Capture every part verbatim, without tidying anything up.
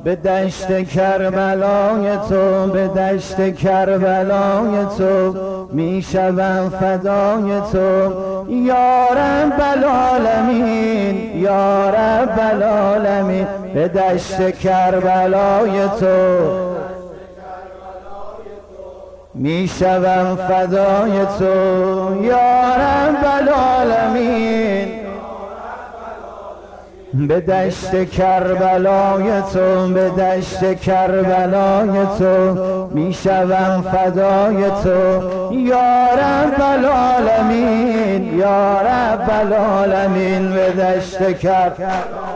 به دشت کربلای تو، به دشت کربلای تو میشوم فدای تو یا رب العالمین، یا رب العالمین. به دشت کربلای تو میشوم فدای تو یا رب العالمین. به دشت کربلای تو، به دشت کربلای تو میشوم فدای تو یا رب العالمین، یا رب العالمین. به دشت کربلای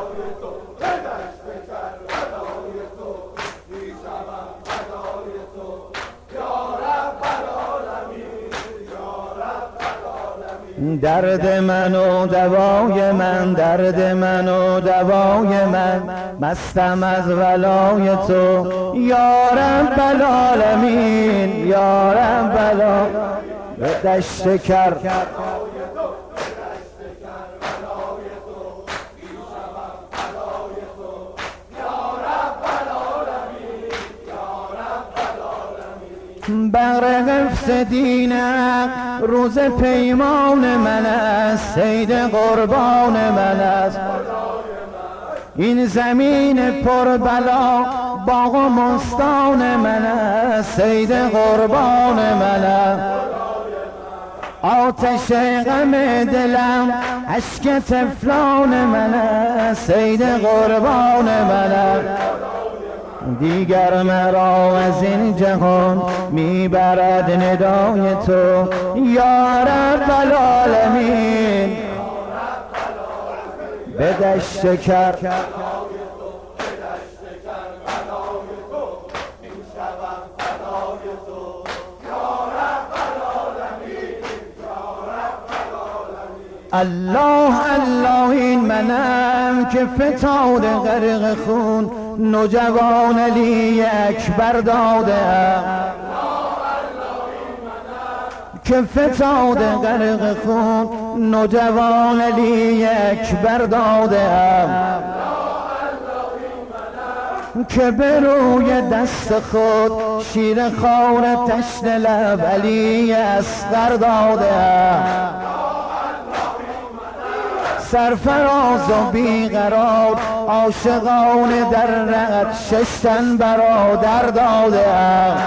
درد من و دوای من، درد من و دوای من، مستم از ولای تو یا رب العالمین، یا رب العالمین. به دشت کربلای بر حفظ دین حق روز پیمان من است، صید قربان من است. این زمین پر بلا باغ و مستان من است، صید قربان من است. آتش غم دلم اشک طفلان من است، صید قربان من است. دیگر مرا از این جهان میبرد ندای تو یا رب العالمین. به دشت کربلای الله الله این منم که فتاده غرق خون نوجوان علی اکبر دادم، که فتاده غرق خون نوجوان علی اکبر دادم، که به روی دست خود شیر خور تشنه لب علی اصغر دادم. سرفراز و بیقرار عاشقان در رقت ششتن برادر دادم،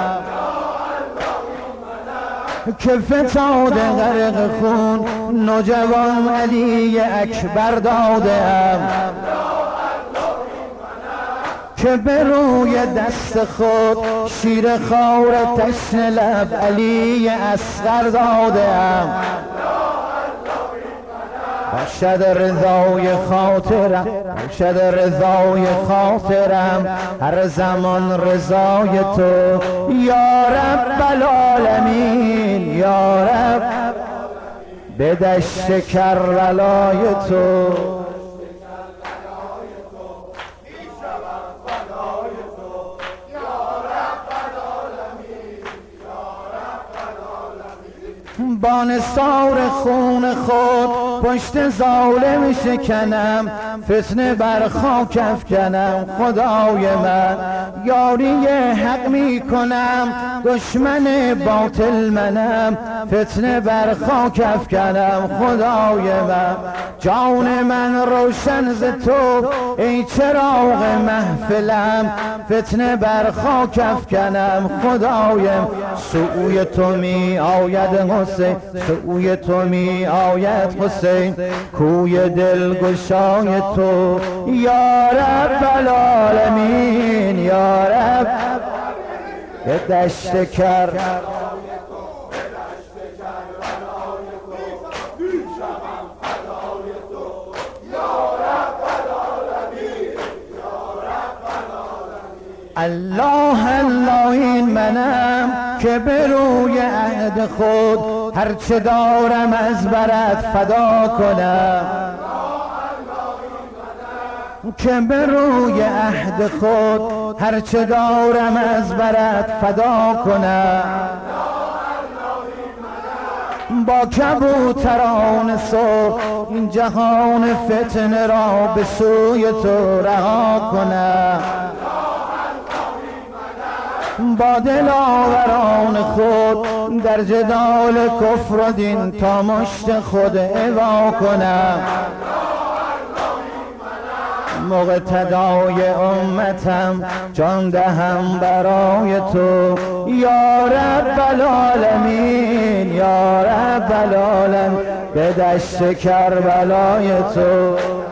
که فتاده غرق خون نوجوان علی اکبر دادم، که به روی دست خود شیر خور تشنه لب علی اصغر دادم. باشد رضای خاطرم، باشد رضای خاطرم هر زمان رضای تو یا رب العالمین، یا رب. به دشت کربلای تو با نثار خون خود پشت ظالم شکنم، فتنه بر خاک افکنم خدای من. یاری حق می کنم دشمن باطل منم، فتنه بر خاک افکنم خدای من. جان من روشن ز تو ای چراغ محفلم، فتنه بر خاک افکنم خدایم. سوی تو می آید حسین، سوی تو می آید حسین، کوی دلگشای تو یا رب العالمین، یا رب. به دشت کربلای الله الله این منم که به روی عهد خود هرچه دارم از برات فدا کنم، که به روی عهد خود هرچه دارم از برات فدا کنم. با کبوتران صبح این جهان فتنه را به سوی تو رها کنم. با دلاوران خود در جدال کفر و دین تا مشت خود اوا کنم. مقتدای امتم جان دهم برای تو یا رب العالمین، یا رب العالمین، به دشت کربلای تو.